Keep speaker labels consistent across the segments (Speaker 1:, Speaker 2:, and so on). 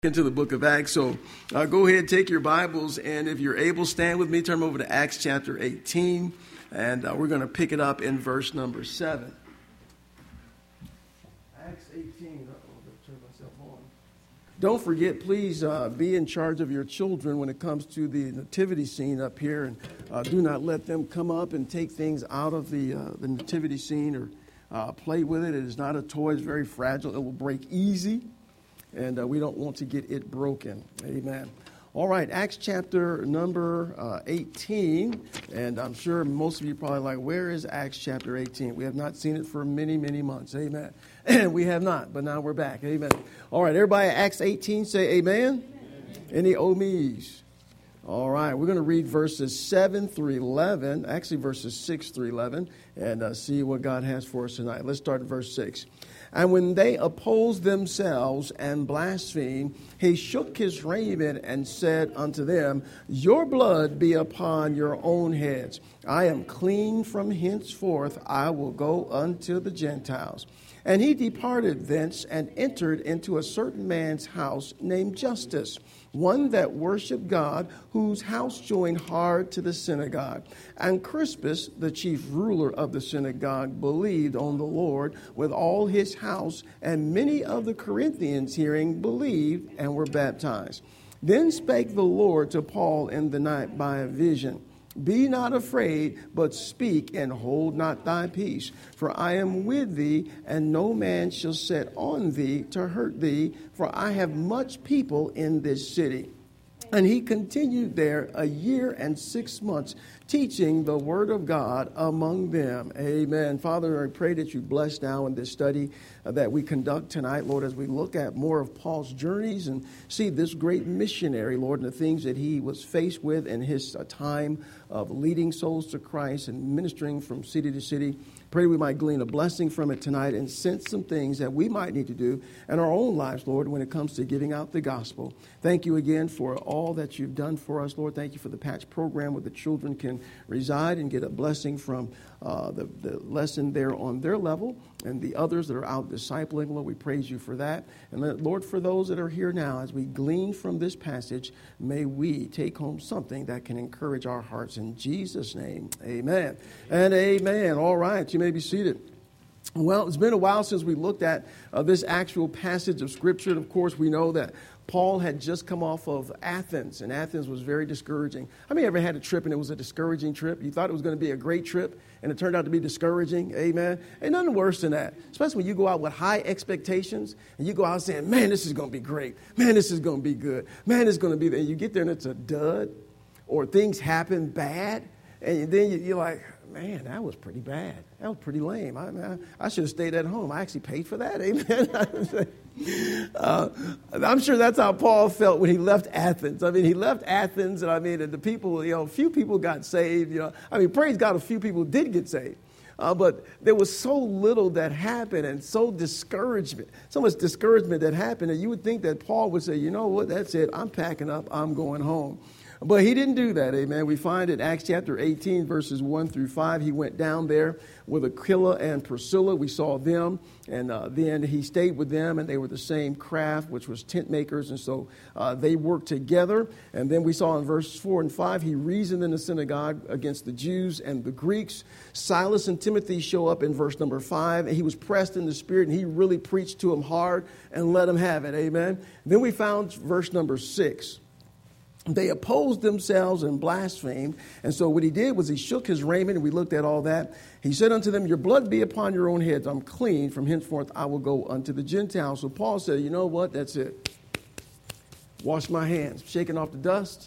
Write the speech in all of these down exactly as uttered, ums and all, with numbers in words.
Speaker 1: Into the book of Acts. So uh, go ahead, take your Bibles, and if you're able, stand with me. Turn over to Acts chapter eighteen, and uh, we're going to pick it up in verse number seven. Acts eighteen. Uh-oh, I'll turn myself on. Don't forget, please uh, be in charge of your children when it comes to the nativity scene up here, and uh, do not let them come up and take things out of the uh, the nativity scene or uh, play with it. It is not a toy; it's very fragile. It will break easy. And uh, we don't want to get it broken. Amen. All right, Acts chapter number uh, eighteen. And I'm sure most of you are probably like, where is Acts chapter eighteen? We have not seen it for many, many months. Amen. And we have not, but now we're back. Amen. All right, everybody, Acts eighteen, say amen. Amen. Any oh-me's? All right, we're going to read verses seven through eleven, actually verses six through eleven, and uh, see what God has for us tonight. Let's start at verse six. And when they opposed themselves and blasphemed, he shook his raiment and said unto them, Your blood be upon your own heads. I am clean from henceforth. I will go unto the Gentiles. And he departed thence and entered into a certain man's house named Justus, one that worshipped God, whose house joined hard to the synagogue. And Crispus, the chief ruler of the synagogue, believed on the Lord with all his house, and many of the Corinthians hearing believed and were baptized. Then spake the Lord to Paul in the night by a vision. Be not afraid, but speak, and hold not thy peace. For I am with thee, and no man shall set on thee to hurt thee, for I have much people in this city. And he continued there a year and six months, teaching the word of God among them. Amen. Father, I pray that you bless now in this study uh, that we conduct tonight, Lord, as we look at more of Paul's journeys and see this great missionary, Lord, and the things that he was faced with in his uh, time of leading souls to Christ and ministering from city to city. Pray we might glean a blessing from it tonight and sense some things that we might need to do in our own lives, Lord, when it comes to giving out the gospel. Thank you again for all that you've done for us, Lord. Thank you for the Patch program where the children can reside and get a blessing from uh, the, the lesson there on their level. And the others that are out discipling, Lord, we praise you for that. And let, Lord, for those that are here now, as we glean from this passage, may we take home something that can encourage our hearts. In Jesus' name, amen and amen. All right, you may be seated. Well, it's been a while since we looked at uh, this actual passage of Scripture. And of course, we know that Paul had just come off of Athens, and Athens was very discouraging. How many ever had a trip and it was a discouraging trip? You thought it was going to be a great trip, and it turned out to be discouraging. Amen. Ain't nothing worse than that, especially when you go out with high expectations, and you go out saying, man, this is going to be great. Man, this is going to be good. Man, it's going to be there. And you get there, and it's a dud, or things happen bad, and then you're like, man, that was pretty bad. That was pretty lame. I, I, I should have stayed at home. I actually paid for that. Amen. uh, I'm sure that's how Paul felt when he left Athens. I mean, he left Athens, and I mean, and the people, you know, a few people got saved. You know, I mean, praise God, a few people did get saved. Uh, but there was so little that happened, and so discouragement, so much discouragement that happened, that you would think that Paul would say, you know what, that's it. I'm packing up. I'm going home. But he didn't do that, amen. We find in Acts chapter eighteen, verses one through five, he went down there with Aquila and Priscilla. We saw them, and uh, then he stayed with them, and they were the same craft, which was tent makers, and so uh, they worked together. And then we saw in verse four and five, he reasoned in the synagogue against the Jews and the Greeks. Silas and Timothy show up in verse number five, and he was pressed in the spirit, and he really preached to them hard and let them have it, amen. Then we found verse number six. They opposed themselves and blasphemed. And so what he did was he shook his raiment, and we looked at all that. He said unto them, Your blood be upon your own heads. I'm clean. From henceforth I will go unto the Gentiles. So Paul said, you know what? That's it. Wash my hands. Shaking off the dust.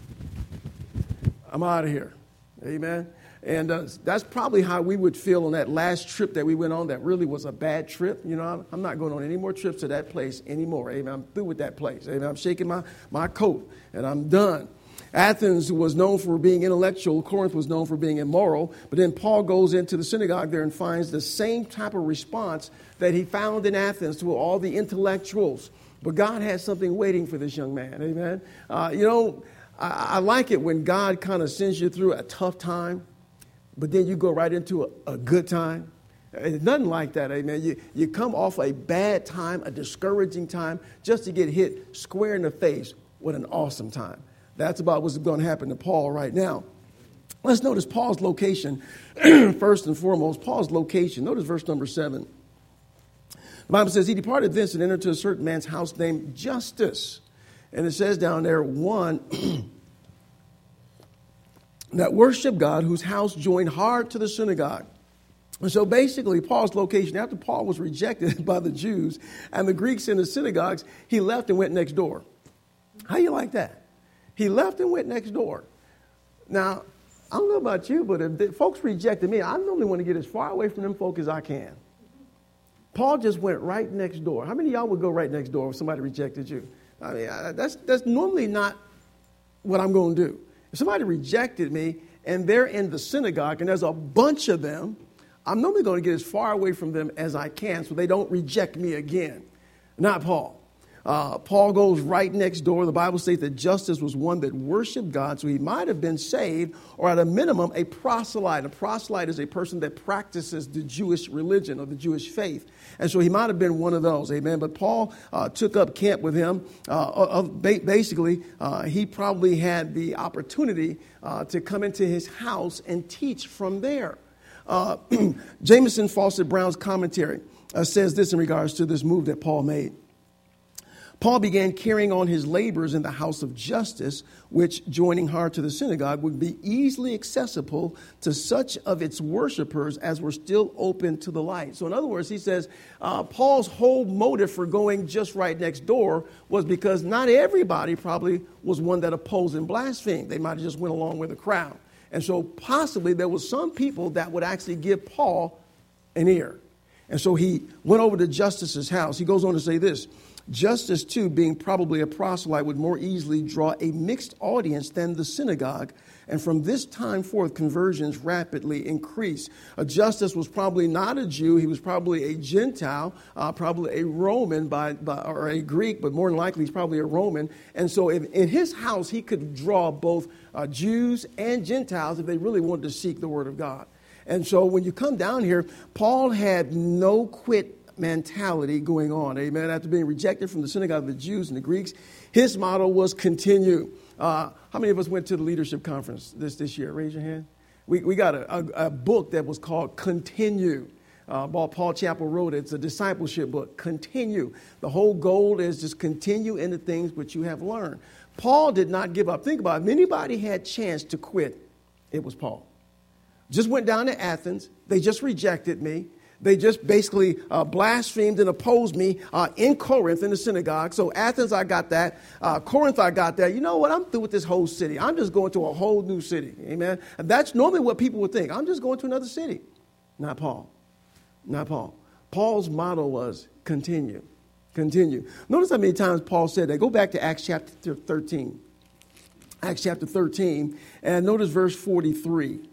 Speaker 1: I'm out of here. Amen. And uh, that's probably how we would feel on that last trip that we went on that really was a bad trip. You know, I'm not going on any more trips to that place anymore. Amen. I'm through with that place. Amen. I'm shaking my, my coat, and I'm done. Athens was known for being intellectual. Corinth was known for being immoral. But then Paul goes into the synagogue there and finds the same type of response that he found in Athens to all the intellectuals. But God has something waiting for this young man. Amen. Uh, you know, I, I like it when God kind of sends you through a tough time, but then you go right into a, a good time. It's nothing like that, amen. You, you come off a bad time, a discouraging time, just to get hit square in the face with an awesome time. That's about what's going to happen to Paul right now. Let's notice Paul's location. First and foremost, Paul's location. Notice verse number seven. The Bible says, he departed thence and entered to a certain man's house named Justus. And it says down there, one that worshiped God, whose house joined hard to the synagogue. And so basically, Paul's location, after Paul was rejected by the Jews and the Greeks in the synagogues, he left and went next door. How you like that? He left and went next door. Now, I don't know about you, but if the folks rejected me, I normally want to get as far away from them folk as I can. Paul just went right next door. How many of y'all would go right next door if somebody rejected you? I mean, I, that's that's normally not what I'm going to do. If somebody rejected me and they're in the synagogue and there's a bunch of them, I'm normally going to get as far away from them as I can so they don't reject me again. Not Paul. Uh, Paul goes right next door. The Bible says that Justus was one that worshiped God, so he might have been saved, or at a minimum, a proselyte. A proselyte is a person that practices the Jewish religion or the Jewish faith. And so he might have been one of those, amen. But Paul uh, took up camp with him. Uh, basically, uh, he probably had the opportunity uh, to come into his house and teach from there. Uh, Jameson Fawcett Brown's commentary uh, says this in regards to this move that Paul made. Paul began carrying on his labors in the house of Justus, which, joining hard to the synagogue, would be easily accessible to such of its worshipers as were still open to the light. So in other words, he says uh, Paul's whole motive for going just right next door was because not everybody probably was one that opposed and blasphemed. They might have just went along with the crowd. And so possibly there was some people that would actually give Paul an ear. And so he went over to Justus's house. He goes on to say this. Justus, too, being probably a proselyte, would more easily draw a mixed audience than the synagogue. And from this time forth, conversions rapidly increased. Uh, Justus was probably not a Jew. He was probably a Gentile, uh, probably a Roman by, by, or a Greek, but more than likely he's probably a Roman. And so if, in his house, he could draw both uh, Jews and Gentiles if they really wanted to seek the word of God. And so when you come down here, Paul had no quit mentality going on, amen. After being rejected from the synagogue of the Jews and the Greeks, his motto was continue. Uh, how many of us went to the leadership conference this, this year? Raise your hand. We, we got a, a, a book that was called Continue. Uh, Paul Chappell wrote it. It's a discipleship book. Continue. The whole goal is just continue in the things which you have learned. Paul did not give up. Think about it. If anybody had chance to quit, it was Paul. Just went down to Athens. They just rejected me. They just basically uh, blasphemed and opposed me uh, in Corinth in the synagogue. So Athens, I got that. Uh, Corinth, I got that. You know what? I'm through with this whole city. I'm just going to a whole new city. Amen. And that's normally what people would think. I'm just going to another city. Not Paul. Not Paul. Paul's motto was continue. Continue. Notice how many times Paul said that. Go back to Acts chapter thirteen. Acts chapter thirteen. And notice verse forty-three.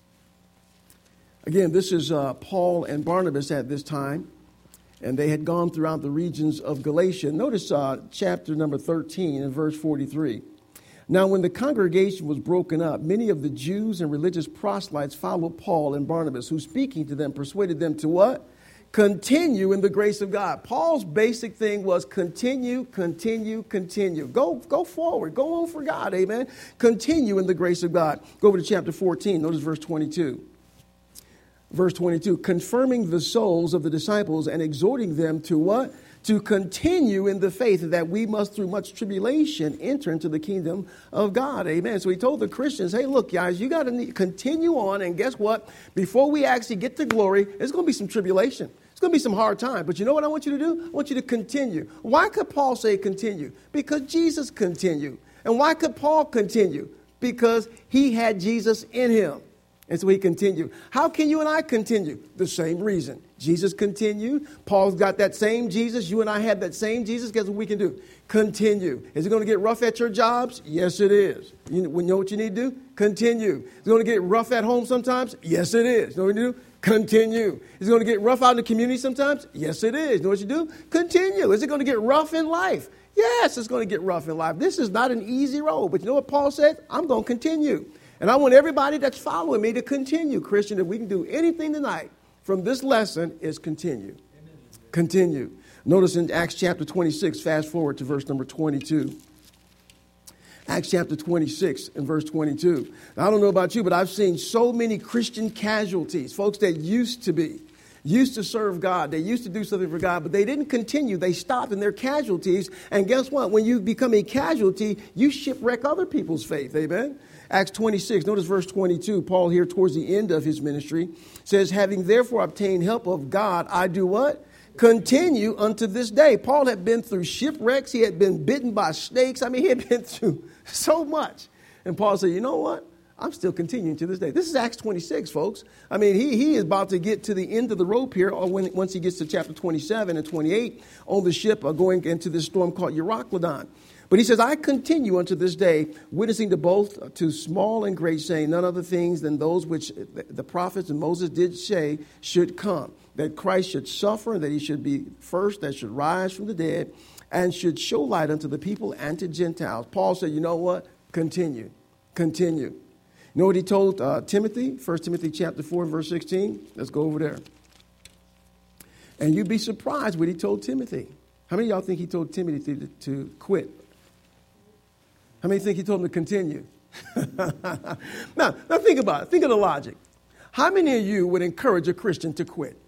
Speaker 1: Again, this is uh, Paul and Barnabas at this time, and they had gone throughout the regions of Galatia. Notice uh, chapter number thirteen and verse forty-three. Now, when the congregation was broken up, many of the Jews and religious proselytes followed Paul and Barnabas, who, speaking to them, persuaded them to what? Continue in the grace of God. Paul's basic thing was continue, continue, continue. Go, go forward. Go on for God, amen. Continue in the grace of God. Go over to chapter fourteen. Notice verse twenty-two. Verse twenty-two, confirming the souls of the disciples and exhorting them to what? To continue in the faith, that we must through much tribulation enter into the kingdom of God. Amen. So he told the Christians, hey, look, guys, you got to continue on. And guess what? Before we actually get to glory, there's going to be some tribulation. It's going to be some hard time. But you know what I want you to do? I want you to continue. Why could Paul say continue? Because Jesus continued. And why could Paul continue? Because he had Jesus in him. And so he continued. How can you and I continue? The same reason. Jesus continued. Paul's got that same Jesus. You and I have that same Jesus. Guess what we can do? Continue. Is it going to get rough at your jobs? Yes, it is. You know what you need to do? Continue. Is it going to get rough at home sometimes? Yes, it is. You know what you do? Continue. Is it going to get rough out in the community sometimes? Yes, it is. You know what you do? Continue. Is it going to get rough in life? Yes, it's going to get rough in life. This is not an easy road. But you know what Paul said? I'm going to continue. And I want everybody that's following me to continue, Christian. If we can do anything tonight, from this lesson is continue. Amen. Continue. Notice in Acts chapter twenty-six, fast forward to verse number twenty-two. Acts chapter twenty-six and verse twenty-two. Now, I don't know about you, but I've seen so many Christian casualties, folks that used to be, used to serve God. They used to do something for God, but they didn't continue. They stopped and they're casualties. And guess what? When you become a casualty, you shipwreck other people's faith. Amen? Acts twenty-six, notice verse twenty-two. Paul here towards the end of his ministry says, having therefore obtained help of God, I do what? Continue unto this day. Paul had been through shipwrecks. He had been bitten by snakes. I mean, he had been through so much. And Paul said, you know what? I'm still continuing to this day. This is Acts twenty-six, folks. I mean, he, he is about to get to the end of the rope here or when, once he gets to chapter twenty-seven and twenty-eight on the ship uh, going into this storm called Euroclydon. But he says, I continue unto this day, witnessing to both, uh, to small and great, saying none other things than those which the prophets and Moses did say should come. That Christ should suffer, that he should be first, that should rise from the dead, and should show light unto the people and to Gentiles. Paul said, you know what? Continue. Continue. You know what he told uh, Timothy? First Timothy chapter four, verse sixteen. Let's go over there. And you'd be surprised what he told Timothy. How many of y'all think he told Timothy to, to quit? How many think he told him to continue? now, now think about it. Think of the logic. How many of you would encourage a Christian to quit?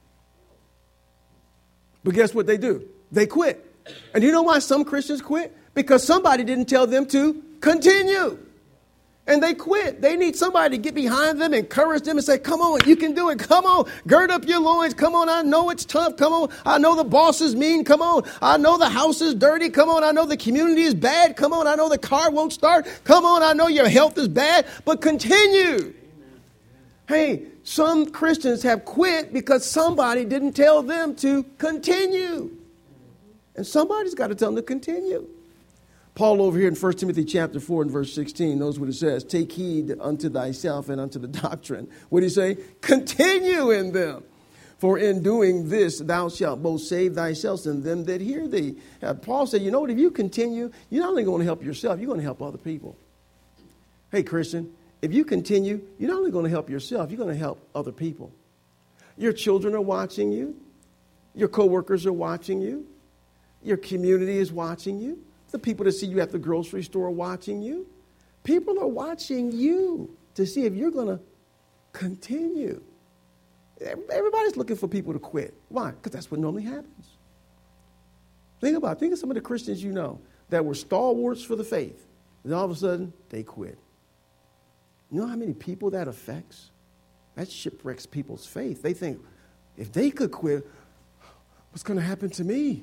Speaker 1: But guess what they do? They quit. And you know why some Christians quit? Because somebody didn't tell them to continue. And they quit. They need somebody to get behind them, encourage them and say, come on, you can do it. Come on, gird up your loins. Come on, I know it's tough. Come on, I know the boss is mean. Come on, I know the house is dirty. Come on, I know the community is bad. Come on, I know the car won't start. Come on, I know your health is bad. But continue. Amen. Hey, some Christians have quit because somebody didn't tell them to continue. And somebody's got to tell them to continue. Paul over here in First Timothy chapter four and verse sixteen knows what it says. Take heed unto thyself and unto the doctrine. What do you say? Continue in them. For in doing this, thou shalt both save thyself and them that hear thee. Uh, Paul said, you know what? If you continue, you're not only going to help yourself, you're going to help other people. Hey, Christian, if you continue, you're not only going to help yourself, you're going to help other people. Your children are watching you. Your coworkers are watching you. Your community is watching you. The people that see you at the grocery store are watching you. People are watching you to see if you're going to continue. Everybody's looking for people to quit. Why? Because that's what normally happens. Think about it. Think of some of the Christians you know that were stalwarts for the faith. And all of a sudden, they quit. You know how many people that affects? That shipwrecks people's faith. They think, if they could quit, what's going to happen to me?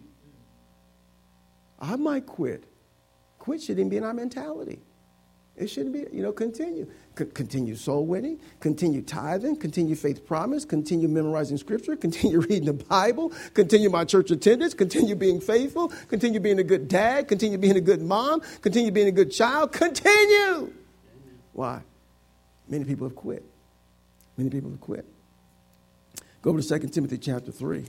Speaker 1: I might quit. Quit shouldn't be in our mentality. It shouldn't be, you know, continue. C- continue soul winning, continue tithing, continue faith promise, continue memorizing scripture, continue reading the Bible, continue my church attendance, continue being faithful, continue being a good dad, continue being a good mom, continue being a good child, continue. Why? Many people have quit. Many people have quit. Go over to Second Timothy chapter three.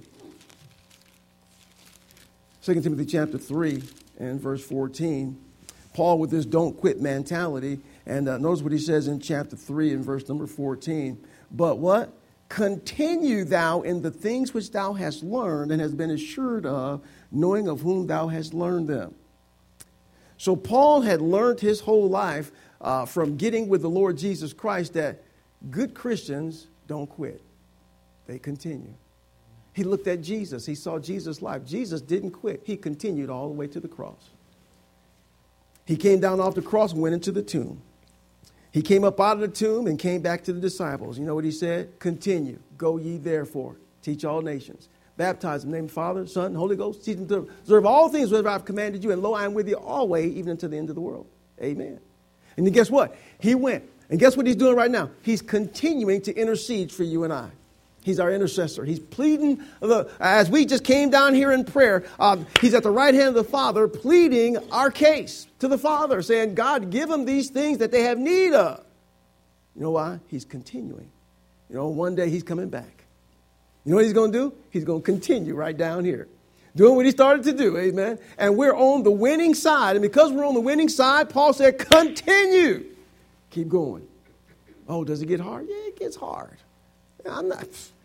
Speaker 1: Second Timothy chapter three and verse fourteen. Paul with this don't quit mentality. And uh, notice what he says in chapter three and verse number fourteen. But what? Continue thou in the things which thou hast learned and hast been assured of, knowing of whom thou hast learned them. So Paul had learned his whole life uh, from getting with the Lord Jesus Christ that good Christians don't quit. They continue. He looked at Jesus. He saw Jesus' life. Jesus didn't quit. He continued all the way to the cross. He came down off the cross and went into the tomb. He came up out of the tomb and came back to the disciples. You know what he said? Continue. Go ye therefore. Teach all nations. Baptize in the name of the Father, Son, and Holy Ghost. Teach them to observe all things whatever I've commanded you. And lo, I am with you always, even unto the end of the world. Amen. And then guess what? He went. And guess what he's doing right now? He's continuing to intercede for you and I. He's our intercessor. He's pleading, the, as we just came down here in prayer, uh, he's at the right hand of the Father pleading our case to the Father, saying, God, give them these things that they have need of. You know why? He's continuing. You know, one day he's coming back. You know what he's going to do? He's going to continue right down here, doing what he started to do, amen? And we're on the winning side. And because we're on the winning side, Paul said, continue. Keep going. Oh, does it get hard? Yeah, it gets hard. I'm not...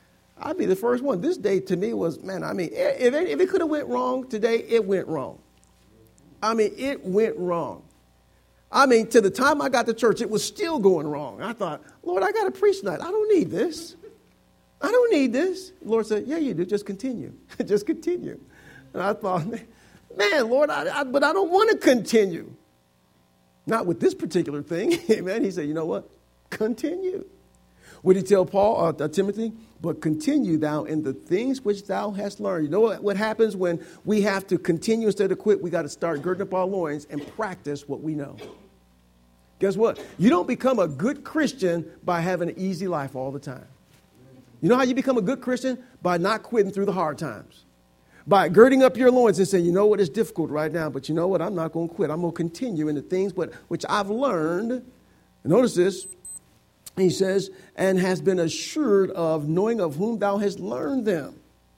Speaker 1: I'd be the first one. This day to me was, man, I mean, if it, if it could have went wrong today, it went wrong. I mean, it went wrong. I mean, to the time I got to church, it was still going wrong. I thought, Lord, I got to preach tonight. I don't need this. I don't need this. The Lord said, yeah, you do. Just continue. Just continue. And I thought, man, Lord, I, I, but I don't want to continue. Not with this particular thing. Amen. He said, you know what? Continue. What did he tell Paul, uh, Timothy? But continue thou in the things which thou hast learned. You know what, what happens when we have to continue instead of quit? We got to start girding up our loins and practice what we know. Guess what? You don't become a good Christian by having an easy life all the time. You know how you become a good Christian? By not quitting through the hard times. By girding up your loins and saying, you know what, it's difficult right now, but you know what, I'm not going to quit. I'm going to continue in the things but, which I've learned. And notice this. He says, and has been assured of, knowing of whom thou hast learned them.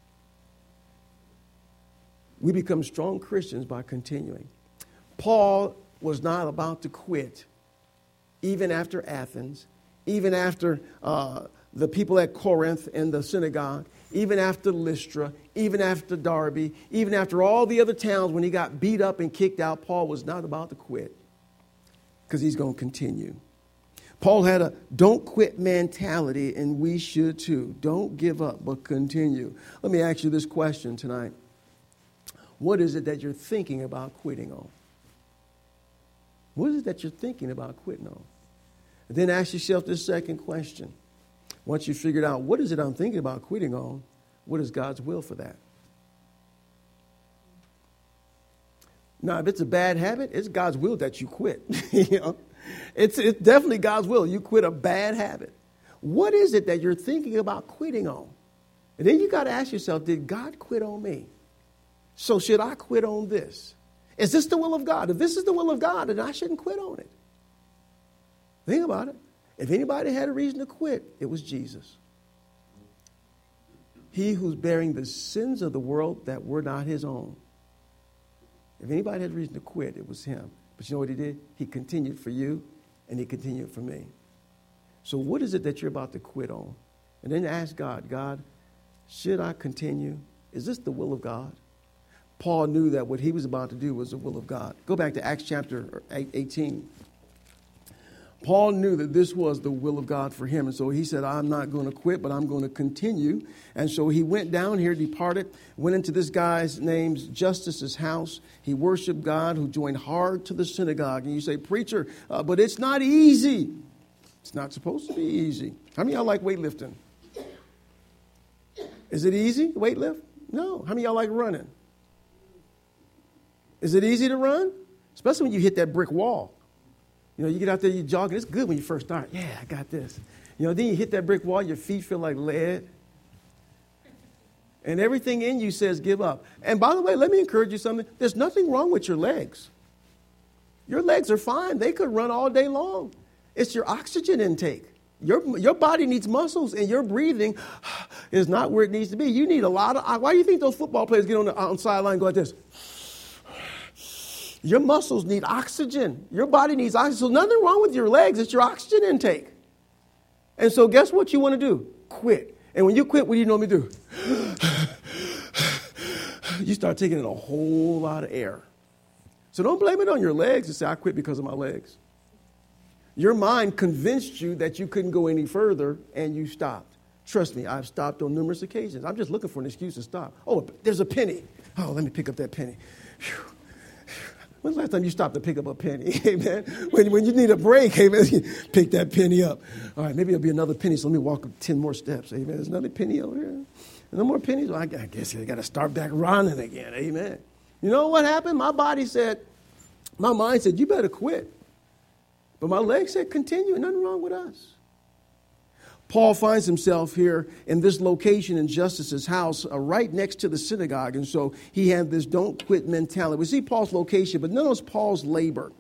Speaker 1: We become strong Christians by continuing. Paul was not about to quit, even after Athens, even after uh, the people at Corinth and the synagogue, even after Lystra, even after Derbe, even after all the other towns when he got beat up and kicked out. Paul was not about to quit because he's going to continue. Paul had a don't quit mentality, and we should too. Don't give up, but continue. Let me ask you this question tonight. What is it that you're thinking about quitting on? What is it that you're thinking about quitting on? And then ask yourself this second question. Once you figured out what is it I'm thinking about quitting on, what is God's will for that? Now, if it's a bad habit, it's God's will that you quit. You know? It's, it's definitely God's will. You quit a bad habit. What is it that you're thinking about quitting on? And then you got to ask yourself, did God quit on me? So should I quit on this? Is this the will of God? If this is the will of God, then I shouldn't quit on it. Think about it. If anybody had a reason to quit, it was Jesus. He who's bearing the sins of the world that were not his own. If anybody had a reason to quit, it was him. But you know what he did? He continued for you, and he continued for me. So what is it that you're about to quit on? And then ask God, God, should I continue? Is this the will of God? Paul knew that what he was about to do was the will of God. Go back to Acts chapter eighteen. Paul knew that this was the will of God for him. And so he said, I'm not going to quit, but I'm going to continue. And so he went down here, departed, went into this guy's named Justus's house. He worshiped God, who joined hard to the synagogue. And you say, preacher, uh, but it's not easy. It's not supposed to be easy. How many of y'all like weightlifting? Is it easy to weightlift? No. How many of y'all like running? Is it easy to run? Especially when you hit that brick wall. You know, you get out there, you jogging. It's good when you first start. Yeah, I got this. You know, then you hit that brick wall, your feet feel like lead. And everything in you says give up. And by the way, let me encourage you something. There's nothing wrong with your legs. Your legs are fine. They could run all day long. It's your oxygen intake. Your, your body needs muscles, and your breathing is not where it needs to be. You need a lot of... Why do you think those football players get on the, on the sideline and go like this? Your muscles need oxygen. Your body needs oxygen. So nothing wrong with your legs. It's your oxygen intake. And so guess what you want to do? Quit. And when you quit, what do you normally do? You start taking in a whole lot of air. So don't blame it on your legs and say, I quit because of my legs. Your mind convinced you that you couldn't go any further, and you stopped. Trust me, I've stopped on numerous occasions. I'm just looking for an excuse to stop. Oh, there's a penny. Oh, let me pick up that penny. Whew. When's the last time you stopped to pick up a penny? Amen. When, when you need a break, amen, pick that penny up. All right, maybe it'll be another penny, so let me walk ten more steps. Amen. There's another penny over here. No more pennies? Well, I guess I got to start back running again. Amen. You know what happened? My body said, my mind said, you better quit. But my legs said, continue. Nothing wrong with us. Paul finds himself here in this location in Justus's house, uh, right next to the synagogue. And so he had this don't quit mentality. We see Paul's location, but notice Paul's labor.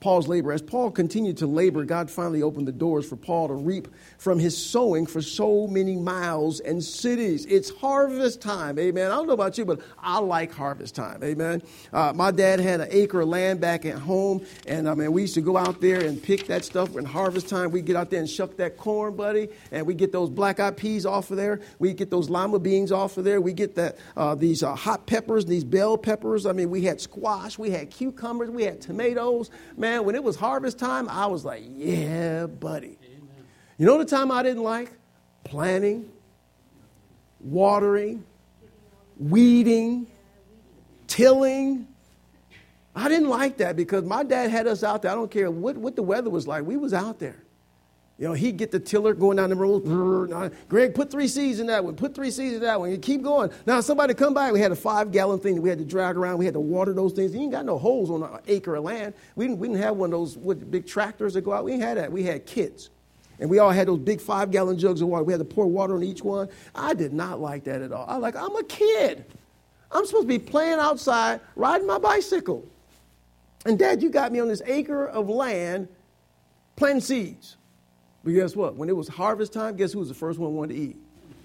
Speaker 1: Paul's labor. As Paul continued to labor, God finally opened the doors for Paul to reap from his sowing for so many miles and cities. It's harvest time, amen. I don't know about you, but I like harvest time, amen. Uh, my dad had an acre of land back at home, and I mean, we used to go out there and pick that stuff. When harvest time, we get out there and shuck that corn, buddy, and we get those black-eyed peas off of there. We get those lima beans off of there. We get that uh, these uh, hot peppers, these bell peppers. I mean, we had squash, we had cucumbers, we had tomatoes. Man, when it was harvest time, I was like, yeah, buddy. Amen. You know the time I didn't like? Planting, watering, weeding, tilling. I didn't like that because my dad had us out there. I don't care what, what the weather was like. We was out there. You know, he'd get the tiller going down the road. Greg, put three seeds in that one. Put three seeds in that one. You keep going. Now, somebody come by. We had a five-gallon thing that we had to drag around. We had to water those things. You ain't got no holes on an acre of land. We didn't, we didn't have one of those with big tractors that go out. We didn't have that. We had kids. And we all had those big five-gallon jugs of water. We had to pour water on each one. I did not like that at all. I was like, I'm a kid. I'm supposed to be playing outside, riding my bicycle. And, Dad, you got me on this acre of land planting seeds. But guess what? When it was harvest time, guess who was the first one who wanted to eat?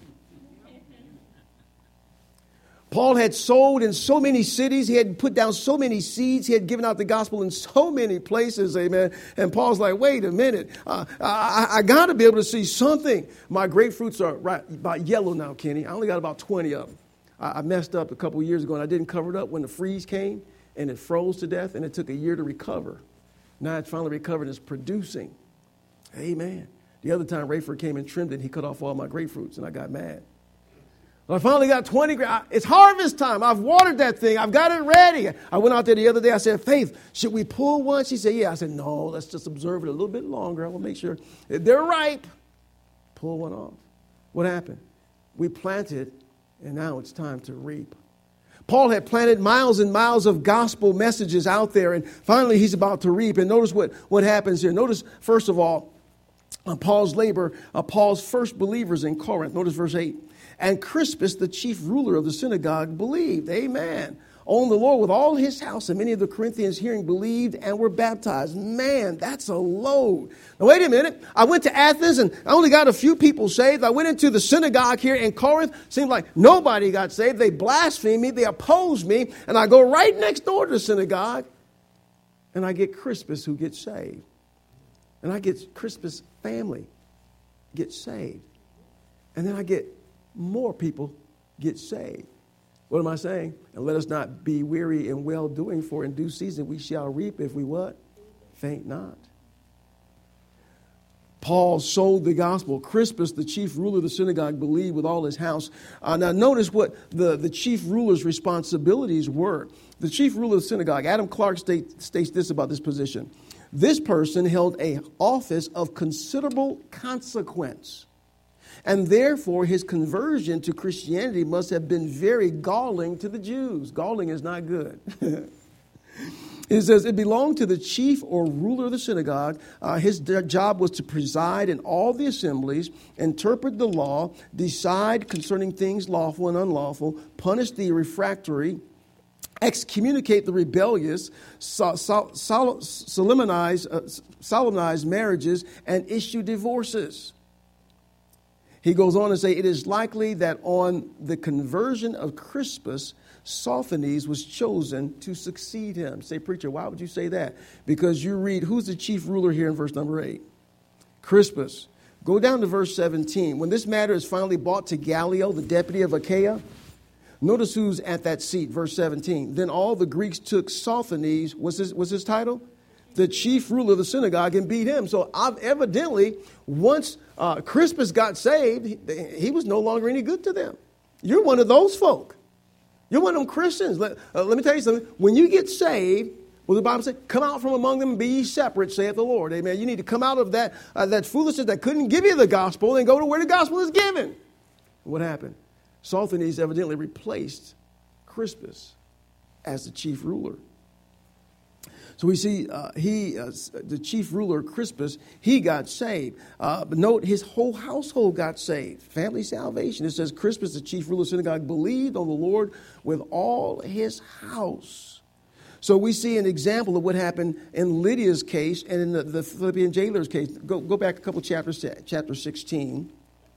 Speaker 1: Paul had sowed in so many cities. He had put down so many seeds. He had given out the gospel in so many places, amen. And Paul's like, wait a minute. Uh, I, I got to be able to see something. My grapefruits are right about yellow now, Kenny. I only got about twenty of them. I, I messed up a couple of years ago, and I didn't cover it up when the freeze came, and it froze to death, and it took a year to recover. Now it's finally recovered and it's producing. Amen. The other time, Rayford came and trimmed it. He cut off all my grapefruits, and I got mad. Well, I finally got twenty. Gra- it's harvest time. I've watered that thing. I've got it ready. I went out there the other day. I said, Faith, should we pull one? She said, yeah. I said, no, let's just observe it a little bit longer. I will make sure if they're ripe. Pull one off. What happened? We planted, and now it's time to reap. Paul had planted miles and miles of gospel messages out there, and finally he's about to reap. And notice what, what happens here. Notice, first of all, on Paul's labor, uh, Paul's first believers in Corinth. Notice verse eight. And Crispus, the chief ruler of the synagogue, believed. Amen. On the Lord with all his house, and many of the Corinthians hearing believed and were baptized. Man, that's a load. Now, wait a minute. I went to Athens and I only got a few people saved. I went into the synagogue here in Corinth. Seemed like nobody got saved. They blasphemed me. They opposed me. And I go right next door to the synagogue and I get Crispus who gets saved. And I get Crispus' family get saved. And then I get more people get saved. What am I saying? And let us not be weary in well-doing, for in due season we shall reap if we what? Faint not. Paul sold the gospel. Crispus, the chief ruler of the synagogue, believed with all his house. Uh, now notice what the, the chief ruler's responsibilities were. The chief ruler of the synagogue, Adam Clark, state, states this about this position. This person held an office of considerable consequence. And therefore, his conversion to Christianity must have been very galling to the Jews. Galling is not good. It says it belonged to the chief or ruler of the synagogue. Uh, his job was to preside in all the assemblies, interpret the law, decide concerning things lawful and unlawful, punish the refractory, excommunicate the rebellious, sol- sol- sol- solemnize, uh, solemnize marriages, and issue divorces. He goes on to say, it is likely that on the conversion of Crispus, Sosthenes was chosen to succeed him. Say, preacher, why would you say that? Because you read, who's the chief ruler here in verse number eight? Crispus. Go down to verse seventeen. When this matter is finally brought to Gallio, the deputy of Achaia, notice who's at that seat, verse seventeen. Then all the Greeks took Sosthenes, what's his, what's his title? The chief ruler of the synagogue, and beat him. So evidently, once uh, Crispus got saved, he, he was no longer any good to them. You're one of those folk. You're one of them Christians. Let, uh, let me tell you something. When you get saved, well, the Bible says, come out from among them and be ye separate, saith the Lord. Amen. You need to come out of that, uh, that foolishness that couldn't give you the gospel and go to where the gospel is given. What happened? Sosthenes evidently replaced Crispus as the chief ruler. So we see uh, he, uh, the chief ruler, Crispus, he got saved. Uh, but note, his whole household got saved. Family salvation. It says Crispus, the chief ruler of the synagogue, believed on the Lord with all his house. So we see an example of what happened in Lydia's case and in the, the Philippian jailer's case. Go, go back a couple chapters, chapter sixteen.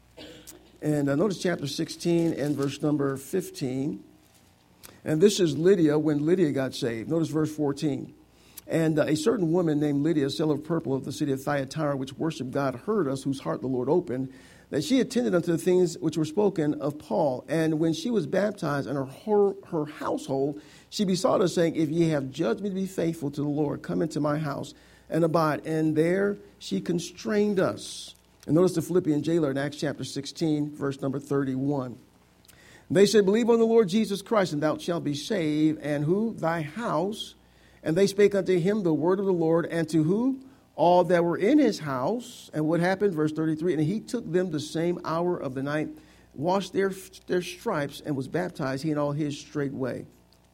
Speaker 1: And uh, notice chapter sixteen and verse number fifteen. And this is Lydia when Lydia got saved. Notice verse fourteen. And uh, a certain woman named Lydia, seller of purple of the city of Thyatira, which worshipped God, heard us, whose heart the Lord opened, that she attended unto the things which were spoken of Paul. And when she was baptized and her, her, her household, she besought us, saying, if ye have judged me to be faithful to the Lord, come into my house and abide. And there she constrained us. And notice the Philippian jailer in Acts chapter sixteen, verse number thirty-one. They said, believe on the Lord Jesus Christ, and thou shalt be saved, and who? Thy house. And they spake unto him the word of the Lord, and to who? All that were in his house. And what happened? Verse thirty-three, and he took them the same hour of the night, washed their, their stripes, and was baptized, he and all his straightway.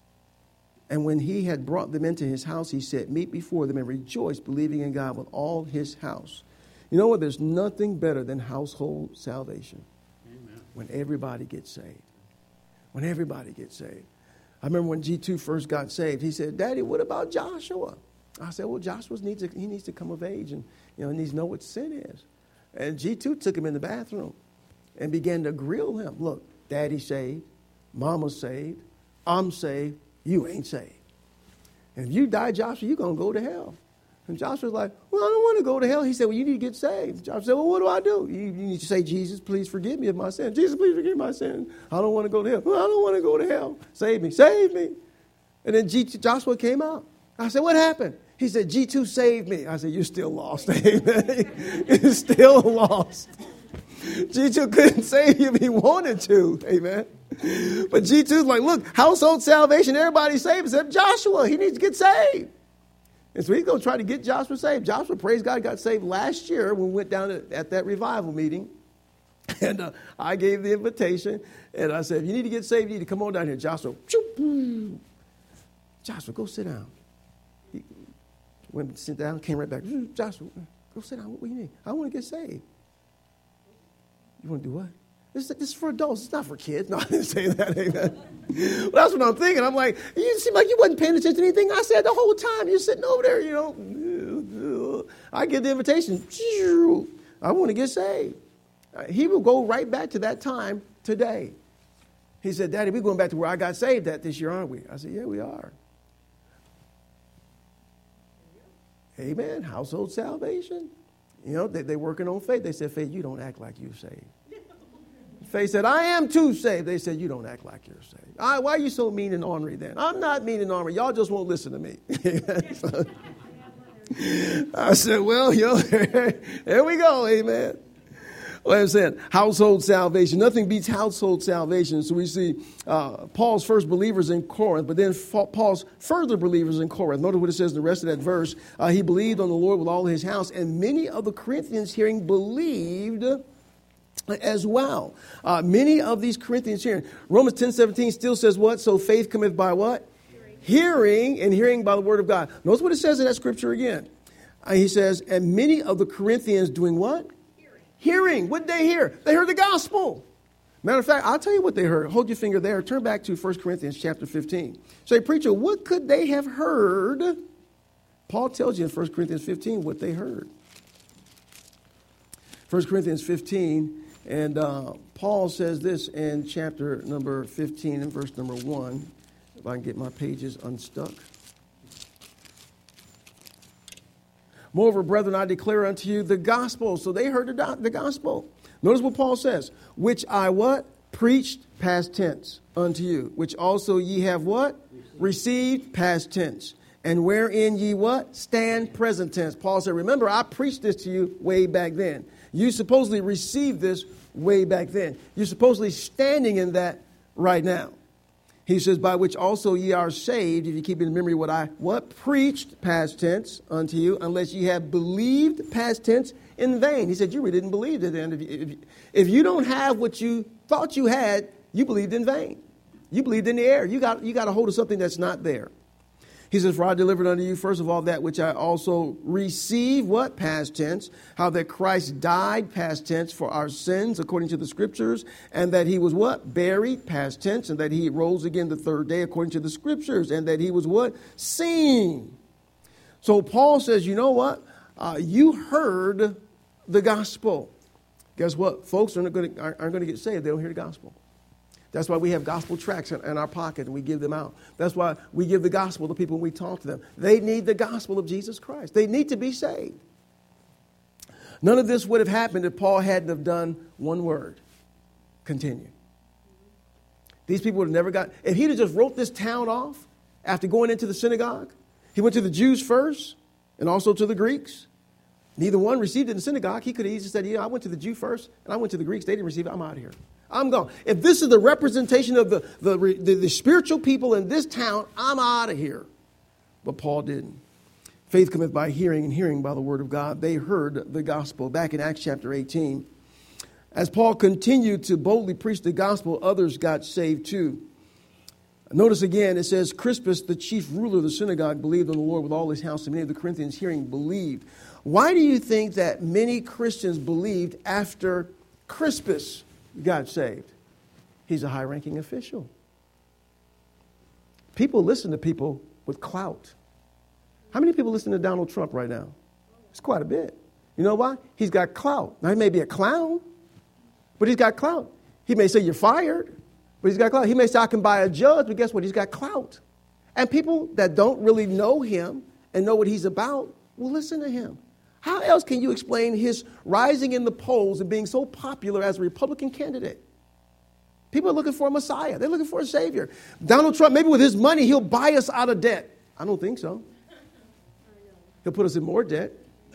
Speaker 1: And when he had brought them into his house, he set meat before them and rejoiced, believing in God with all his house. You know what? There's nothing better than household salvation. Amen. When everybody gets saved. When everybody gets saved. I remember when G two first got saved, he said, Daddy, what about Joshua? I said, well, Joshua needs to, he needs to come of age and, you know, needs to know what sin is. And G two took him in the bathroom and began to grill him. Look, Daddy's saved, Mama's saved, I'm saved, you ain't saved. And if you die, Joshua, you're going to go to hell. And Joshua's like, well, I don't want to go to hell. He said, well, you need to get saved. Joshua said, well, what do I do? You, you need to say, Jesus, please forgive me of my sin. Jesus, please forgive my sin. I don't want to go to hell. Well, I don't want to go to hell. Save me. Save me. And then G two, Joshua came out. I said, what happened? He said, G two saved me. I said, you're still lost. Amen. You're still lost. G two couldn't save you if he wanted to. Amen. But G two's like, look, household salvation, everybody's saved except Joshua. He needs to get saved. And so he's going to try to get Joshua saved. Joshua, praise God, got saved last year when we went down to, at that revival meeting. And uh, I gave the invitation. And I said, if you need to get saved, you need to come on down here. Joshua, Joshua, go sit down. He went to sit down, came right back. Joshua, go sit down. What do you need? I want to get saved. You want to do what? This, this is for adults. It's not for kids. No, I didn't say that. Amen. Well, that's what I'm thinking. I'm like, you seem like you wasn't paying attention to anything I said the whole time. You're sitting over there, you know. I get the invitation. I want to get saved. He will go right back to that time today. He said, Daddy, we're going back to where I got saved at this year, aren't we? I said, yeah, we are. Amen. Household salvation. You know, they, they're working on faith. They said, Faith, you don't act like you're saved. Faith said, I am too saved. They said, you don't act like you're saved. All right, why are you so mean and ornery then? I'm not mean and ornery. Y'all just won't listen to me. So, I said, well, you know, there we go. Amen. Well, I said, household salvation. Nothing beats household salvation. So we see uh, Paul's first believers in Corinth, but then Paul's further believers in Corinth. Notice what it says in the rest of that verse. Uh, he believed on the Lord with all his house, and many of the Corinthians hearing believed as well. Uh, many of these Corinthians hearing. Romans ten seventeen still says what? So faith cometh by what? Hearing. Hearing, and hearing by the word of God. Notice what it says in that scripture again. Uh, he says, and many of the Corinthians doing what? Hearing. Hearing. What did they hear? They heard the gospel. Matter of fact, I'll tell you what they heard. Hold your finger there. Turn back to First Corinthians chapter fifteen. Say, preacher, what could they have heard? Paul tells you in First Corinthians fifteen what they heard. First Corinthians fifteen. And uh, Paul says this in chapter number fifteen and verse number one. If I can get my pages unstuck. Moreover, brethren, I declare unto you the gospel. So they heard the, the gospel. Notice what Paul says. Which I what? Preached, past tense, unto you. Which also ye have what? Received, Received past tense. And wherein ye what? Stand, present tense. Paul said, remember, I preached this to you way back then. You supposedly received this way back then. You're supposedly standing in that right now. He says, by which also ye are saved, if you keep in memory what I, what? Preached, past tense, unto you, unless ye have believed, past tense, in vain. He said, you really didn't believe it. And if you, if, you, if you don't have what you thought you had, you believed in vain. You believed in the air. You got, you got a hold of something that's not there. He says, for I delivered unto you, first of all, that which I also received, what? Past tense. How that Christ died, past tense, for our sins, according to the Scriptures. And that he was what? Buried, past tense. And that he rose again the third day, according to the Scriptures. And that he was what? Seen. So Paul says, you know what? Uh, you heard the gospel. Guess what? Folks are not going to, aren't going to get saved. They don't hear the gospel. That's why we have gospel tracts in, in our pocket and we give them out. That's why we give the gospel to people when we talk to them. They need the gospel of Jesus Christ. They need to be saved. None of this would have happened if Paul hadn't have done one word. Continue. These people would have never got... If he'd have just wrote this town off after going into the synagogue, he went to the Jews first and also to the Greeks. Neither one received it in the synagogue. He could have easily said, yeah, I went to the Jew first and I went to the Greeks. They didn't receive it. I'm out of here. I'm gone. If this is the representation of the, the, the, the spiritual people in this town, I'm out of here. But Paul didn't. Faith cometh by hearing, and hearing by the word of God. They heard the gospel. Back in Acts chapter eighteen, as Paul continued to boldly preach the gospel, others got saved too. Notice again, it says, Crispus, the chief ruler of the synagogue, believed on the Lord with all his house, and many of the Corinthians hearing believed. Why do you think that many Christians believed after Crispus got saved? He's a high-ranking official. People listen to people with clout. How many people listen to Donald Trump right now? It's quite a bit. You know why? He's got clout. Now, he may be a clown, but he's got clout. He may say you're fired, but he's got clout. He may say I can buy a judge, but guess what? He's got clout. And people that don't really know him and know what he's about will listen to him. How else can you explain his rising in the polls and being so popular as a Republican candidate? People are looking for a Messiah. They're looking for a Savior. Donald Trump, maybe with his money, he'll buy us out of debt. I don't think so. He'll put us in more debt.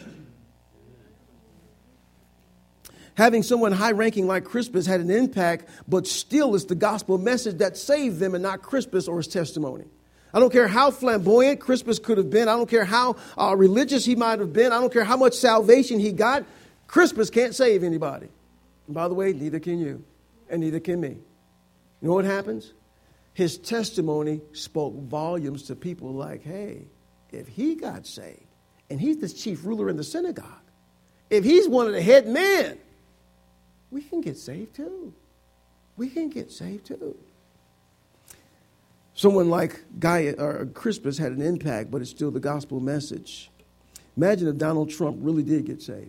Speaker 1: Having someone high-ranking like Crispus had an impact, but still it's the gospel message that saved them and not Crispus or his testimony. I don't care how flamboyant Crispus could have been. I don't care how uh, religious he might have been. I don't care how much salvation he got. Crispus can't save anybody. And by the way, neither can you, and neither can me. You know what happens? His testimony spoke volumes to people like, hey, if he got saved, and he's the chief ruler in the synagogue, if he's one of the head men, we can get saved too. We can get saved too. Someone like Guy or Crispus had an impact, but it's still the gospel message. Imagine if Donald Trump really did get saved.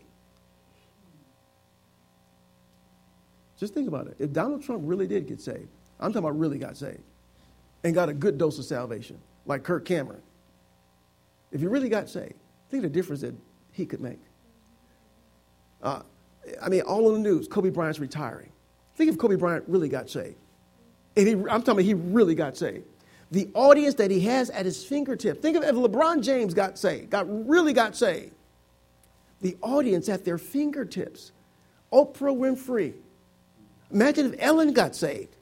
Speaker 1: Just think about it. If Donald Trump really did get saved, I'm talking about really got saved, and got a good dose of salvation, like Kirk Cameron. If he really got saved, think of the difference that he could make. Uh, I mean, all in the news, Kobe Bryant's retiring. Think if Kobe Bryant really got saved. If he, I'm talking about he really got saved. The audience that he has at his fingertips. Think of if LeBron James got saved, got really got saved. The audience at their fingertips. Oprah Winfrey. Imagine if Ellen got saved.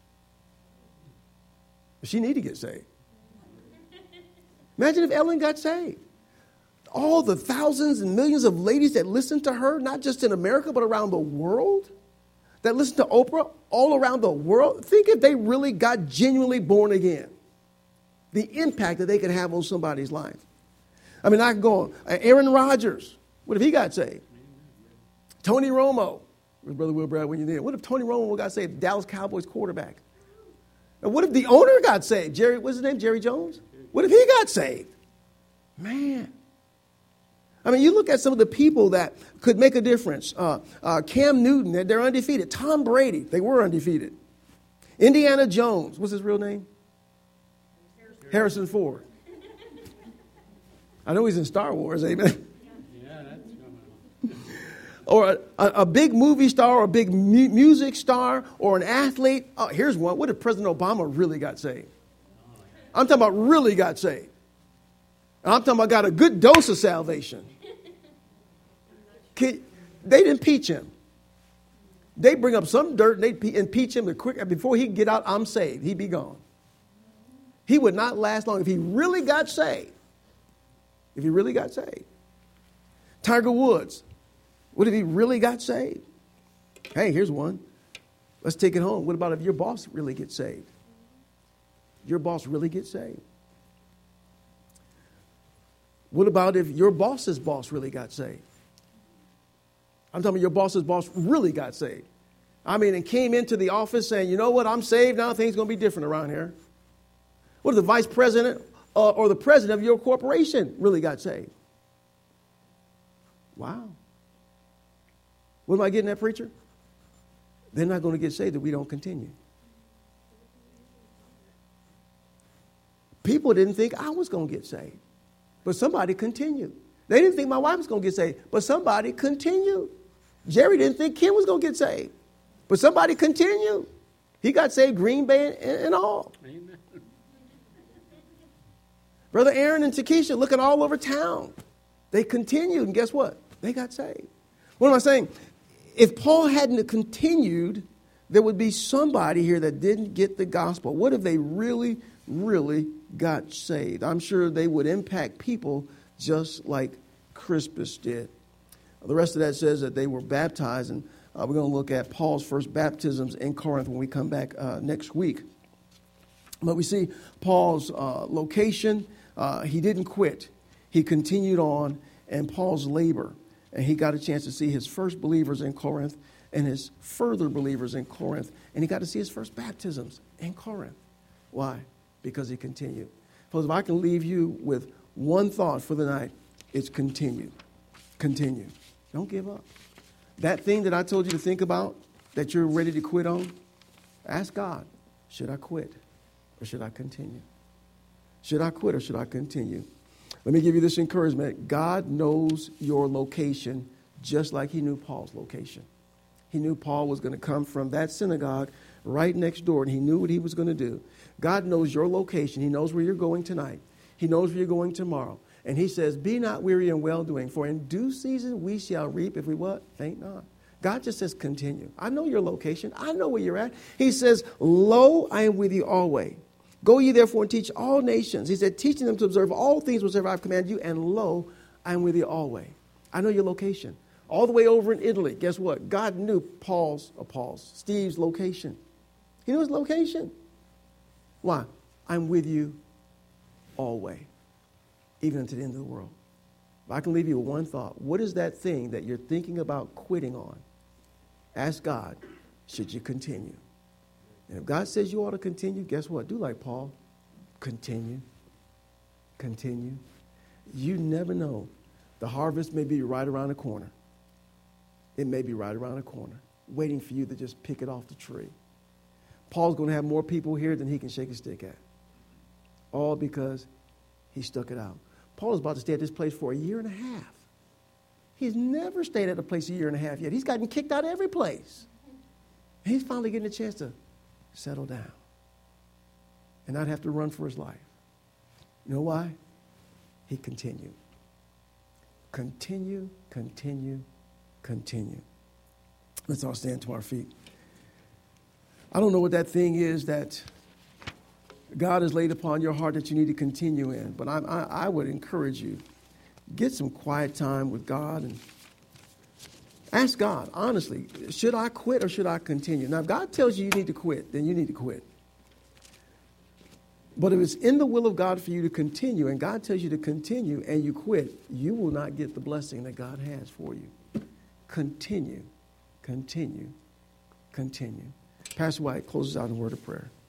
Speaker 1: She need to get saved. Imagine if Ellen got saved. All the thousands and millions of ladies that listen to her, not just in America, but around the world, that listen to Oprah all around the world. Think if they really got genuinely born again. The impact that they could have on somebody's life. I mean, I can go on. Aaron Rodgers. What if he got saved? Tony Romo. With Brother Will Brad when you need it. What if Tony Romo got saved? Dallas Cowboys quarterback. And what if the owner got saved? Jerry, what's his name? Jerry Jones? What if he got saved? Man. I mean, you look at some of the people that could make a difference. Uh, uh, Cam Newton, they're undefeated. Tom Brady, they were undefeated. Indiana Jones, what's his real name? Harrison, Harrison Ford. I know he's in Star Wars, amen. Yeah, that's or a, a, a big movie star, or a big mu- music star, or an athlete. Oh, here's one. What if President Obama really got saved? I'm talking about really got saved. I'm talking about got a good dose of salvation. They didn't impeach him. They bring up some dirt and they impeach him quick. Before he can get out, I'm saved. He'd be gone. He would not last long if he really got saved. If he really got saved. Tiger Woods. What if he really got saved? Hey, here's one. Let's take it home. What about if your boss really gets saved? Your boss really gets saved? What about if your boss's boss really got saved? I'm talking about your boss's boss really got saved. I mean, and came into the office saying, you know what, I'm saved now, things are going to be different around here. What if the vice president uh, or the president of your corporation really got saved? Wow. What am I getting at, preacher? They're not going to get saved if we don't continue. People didn't think I was going to get saved, but somebody continued. They didn't think my wife was going to get saved, but somebody continued. Jerry didn't think Kim was going to get saved, but somebody continued. He got saved, Green Bay and, and all. Amen. Brother Aaron and Takesha looking all over town. They continued, and guess what? They got saved. What am I saying? If Paul hadn't continued, there would be somebody here that didn't get the gospel. What if they really, really got saved? I'm sure they would impact people just like Crispus did. The rest of that says that they were baptized, and uh, we're going to look at Paul's first baptisms in Corinth when we come back uh, next week. But we see Paul's uh, location. Uh, he didn't quit. He continued on, and Paul's labor. And he got a chance to see his first believers in Corinth and his further believers in Corinth. And he got to see his first baptisms in Corinth. Why? Because he continued. Folks, if I can leave you with one thought for the night, it's continue. Continue. Don't give up. That thing that I told you to think about that you're ready to quit on, ask God, should I quit or should I continue? Should I quit or should I continue? Let me give you this encouragement. God knows your location just like he knew Paul's location. He knew Paul was going to come from that synagogue right next door, and he knew what he was going to do. God knows your location. He knows where you're going tonight. He knows where you're going tomorrow. And he says, be not weary in well-doing, for in due season we shall reap if we what? Faint not. God just says continue. I know your location. I know where you're at. He says, lo, I am with you always. Go ye therefore and teach all nations. He said, teaching them to observe all things whatsoever I have commanded you, and lo, I am with you always. I know your location. All the way over in Italy, guess what? God knew Paul's, or Paul's, Steve's location. He knew his location. Why? I'm with you always, even unto the end of the world. If I can leave you with one thought, what is that thing that you're thinking about quitting on? Ask God, should you continue? And if God says you ought to continue, guess what? Do like Paul. Continue. Continue. You never know. The harvest may be right around the corner. It may be right around the corner, waiting for you to just pick it off the tree. Paul's going to have more people here than he can shake a stick at. All because he stuck it out. Paul is about to stay at this place for a year and a half. He's never stayed at a place a year and a half yet. He's gotten kicked out of every place. And he's finally getting a chance to settle down and not have to run for his life. You know why? He continued. Continue, continue, continue. Let's all stand to our feet. I don't know what that thing is that God has laid upon your heart that you need to continue in, but I, I, I would encourage you, get some quiet time with God and ask God, honestly, should I quit or should I continue? Now, if God tells you you need to quit, then you need to quit. But if it's in the will of God for you to continue, and God tells you to continue and you quit, you will not get the blessing that God has for you. Continue, continue, continue. Pastor White closes out in a word of prayer.